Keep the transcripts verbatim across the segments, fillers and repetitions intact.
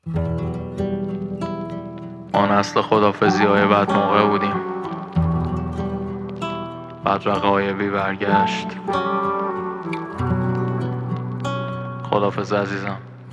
ما نسل خدافزی های بد موقع بودیم، بعد رقایبی برگشت. خدافز عزیزم.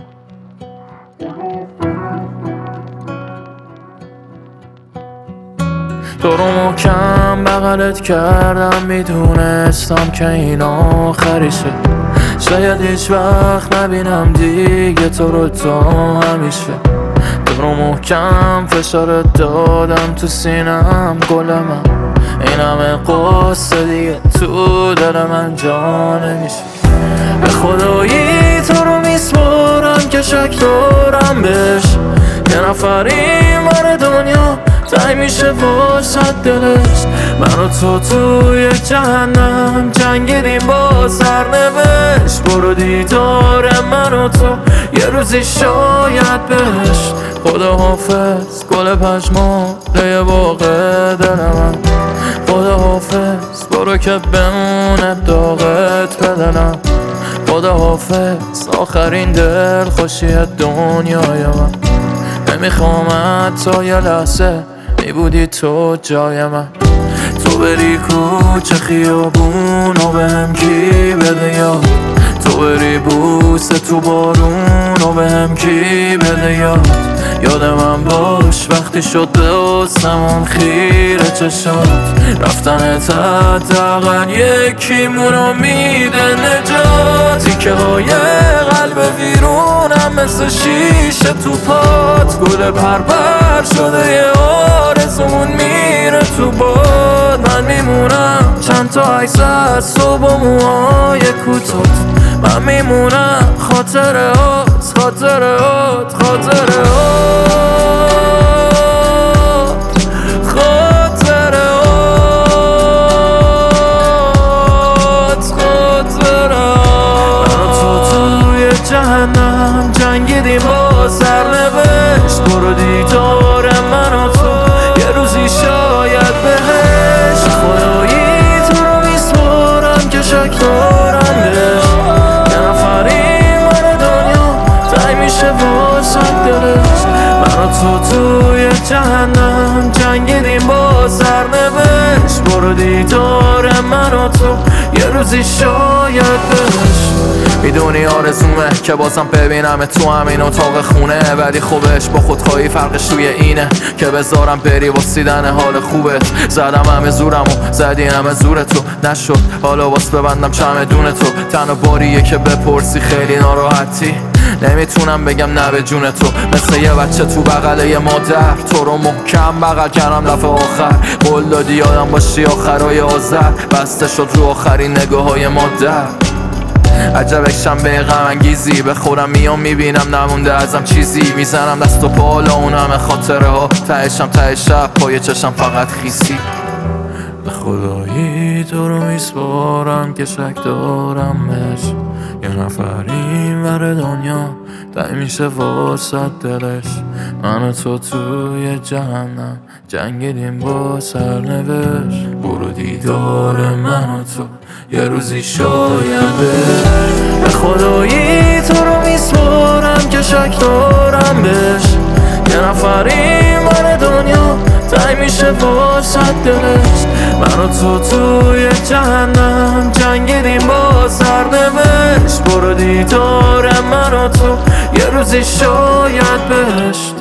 تو رو محکم بغلت کردم، میدونستم که این آخریشه. شاید هیچ وقت نبینم دیگه تو رو تا همیشه. تو رو محکم فشارت دادم تو سینم گل من، این همه قصه دیگه تو دل من جا نمیشه. به خدایی تو رو میسپارم که شک دارم بهش، یه نفر این ور دنیا تای میشه واسه دلش. من و تو توی جهنم جنگیدیم با سرنوشت. برو دیدار من و تو یه روزی شاید بهش. خدا حافظ گل پژمرده باغ دل من، خدا حافظ برو که بمونه داغت بدنم. خدا حافظ آخرین دل خوشی دنیای من. نمیخوام تا یه لحظه میبودی تو جای من. تو بری کوچه خیابون و به هم کی بده یاد، تو بری بوسه تو بارون و به هم کی بده یاد. یاد من باش وقتی شد به آسمون خیره چشات، رفتن حداقل یکی مونو میده نجات. تیکه های قلب ویرونم مثل شیشه تو پات، گل پرپر شده یه آرزومون میره تو باد. من میمونم چند تا عکس از صبح و موهای کوتاه، من میمونم خاطرات خاطرات خاطرات خاطرات خاطرات. من و تو توی جهنم جنگیدیم با سرنوشت. برو دیدار من و تو یه روزی شاید بهش. خدایی تو رو میسپارم که شک دارم بهش، یه نفر این ور دنیا تای میشه واسه دلش. من و تو توی جهنم جنگیدیم با سرنوشت. برو دیدار من و تو یه روزی شاید بهش. میدونی آرزومه که بازم ببینم تو همین اتاق خونه، ولی خوبش با خودخواهی فرقش روی اینه که بذارم بری واسیدن حال خوبت. زدم همه زورم و زدی همه زور تو، نشد حالا واس ببندم چمدون تو. تنها باریه که بپرسی خیلی ناراحتی، نمیتونم بگم نه به جون تو. مثل یه بچه تو بغل یه مادر، تو رو محکم بغل کردم دفعه آخر. قول دادی یادم باشی آخرای آذر، بسته شد رو آخرین نگاه های مادر. عجبکشم به غم انگیزی، به خودم میام میبینم نمونده ازم چیزی. میزنم دست و بالا اون همه خاطره ها، تهشم ته شب پای چشم فقط خیسی. به خدایی تو رو میسپارم که شک دارم بهش، یه نفر این ور دنیا تای میشه واسه دلش. من و تو توی جهنم جنگیدیم با سرنوشت. برو دیدار من و تو یه روزی شاید بهش. به خدایی تو رو میسپارم که شک دارم بهش، یه نفر این ور دنیا تای میشه واسه دلش. من و تو توی جهنم جنگیدیم با سرنوشت. برو دیدار من و تو یه روزی شاید بهش.